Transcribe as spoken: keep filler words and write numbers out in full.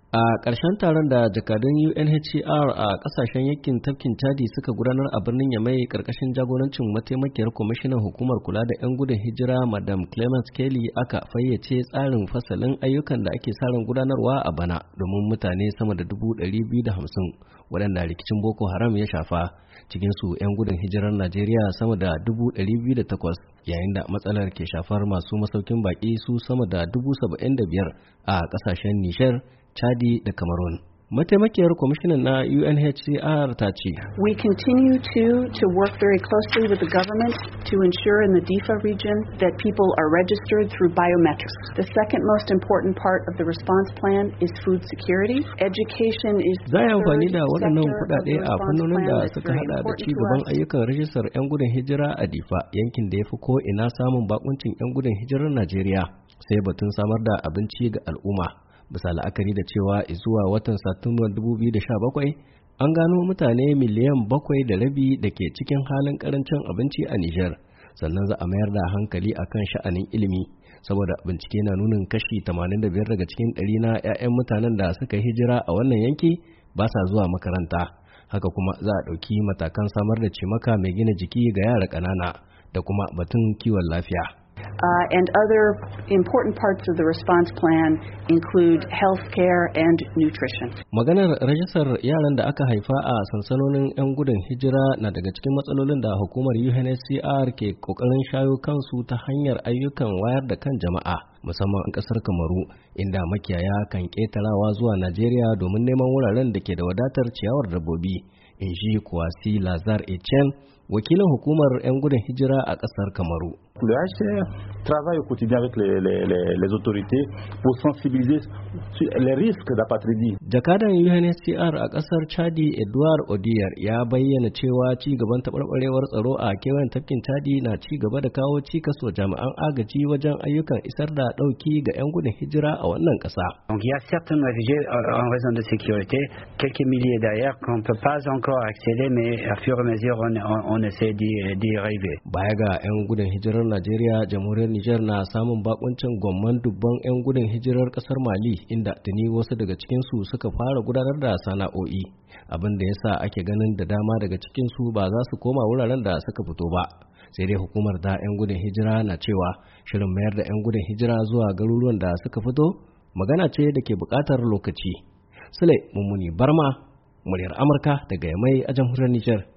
A ƙarshen taron da jakadun U N H C R a ƙasashen yankin tafkin Chadi suka gudanar a birnin Yamai ƙarƙashin jagorancin mataimakiyar kwamishinan hukumar kula da 'yan gudun hijira Madam Clemence Kelly aka fayyace tsarin fasalin ayyukan da ake sa ran gudanarwa a bana domin mutane sama da dubu ɗari biyu da hamsin waɗanda rikicin Boko Haram ya shafa, cikinsu 'yan gudun hijirar Najeriya sama da dubu ɗari biyu da takwas, yayin da matsalar ke shafar masu masaukin baƙi su sama da dubu saba'in da biyar a ƙasashen Nishar, Chadi da Cameroon. Mataimakiyar kwamishinan na U N H C R ta ce, We continue to, to work very closely with the government to ensure in the Difa region that people are registered through biometrics. The second most important part of the response plan is food security. Education is Za a amfani da waɗannan kuɗaɗe a fannonin da suka hada da ci gaban ayyukan rajistar 'yan gudun hijira a Difa, yankin da ya fi ko ina samun bakuncin 'yan gudun hijirar Najeriya, sai batun samar da abinci ga al'umma. Bisa la'akari da cewa zuwa watan Satumbar dubu biyu da sha bakwai an gano mutane miliyan bakwai da rabi da ke cikin halin karancin abinci a Nijar, sannan za a mayar da hankali akan sha'anin ilimi, saboda bincike na nunin kashi tamanin da biyar daga cikin ɗari na 'ya'yan mutanen da suka hijira a wannan yanki ba sa zuwa makaranta. Haka kuma za a ɗauki matakan samar da cimaka mai gina jiki ga yara ƙanana da kuma batun kiwon lafiya. Uh, and other important parts of the response plan include health care and nutrition. Maganar rajistar yaran da aka haifa a sansanonin 'yan gudun hijira na daga cikin matsalolin da hukumar U N H C R ke kokarin shayo kansu ta hanyar ayyukan wayar da kan jama'a, musamman a ƙasar Kamaru, inda makiyaya kan ƙetarawa zuwa Najeriya domin neman wuraren da ke da wadatar ciyawar dabbobi, in ji Kwasi Lazar Etienne, wakilin hukumar 'yan gudun hijira a ƙasar Kamaru. Le H C R travaille au quotidien avec les, les, les, les autorités pour sensibiliser sur les risques d'apatridie. Jakadan U N H C R a ƙasar Chadi Edouard Odiyar ya bayyana cewa ci gaban taɓarɓarewar tsaro a kewayen tafkin Chadi na ci gaba da kawo cikas wa jami'an agaji wajen ayyukan isar da ɗauki ga 'yan gudun hijira a wannan ƙasa. Donc il y a certains réfugiés en raison de sécurité, quelques milliers d'ailleurs qu'on ne peut pas encore accéder, mais à fur et à mesure on, on, on essaie d'y arriver. Baya ga 'yan gudun hijirar Najeriya, jamhuriyar Nijar na samun bakuncin gwamman dubban 'yan gudun hijirar kasar Mali, inda tuni wasu daga cikinsu suka fara gudanar da sana'o'i, abin da yasa ake ganin da dama daga cikinsu ba za su koma wuraren da suka fito ba. Sai dai hukumar da 'yan gudun hijira na cewa shirin mayar da 'yan gudun hijira zuwa garuruwan da suka fito magana ce da ke buƙatar lokaci. Sule Mummuni Barma, muryar Amurka daga Yamai a jamhuriyar Nijar.